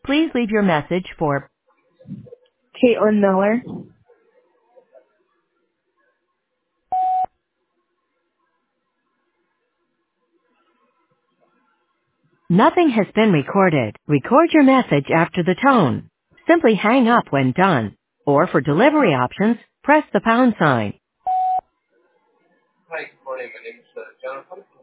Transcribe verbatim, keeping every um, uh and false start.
Please leave your message for Caitlin Miller. Nothing has been recorded. Record your message after the tone. Simply hang up when done. Or for delivery options, press the pound sign. Hi, good morning. My name is uh, Jonathan.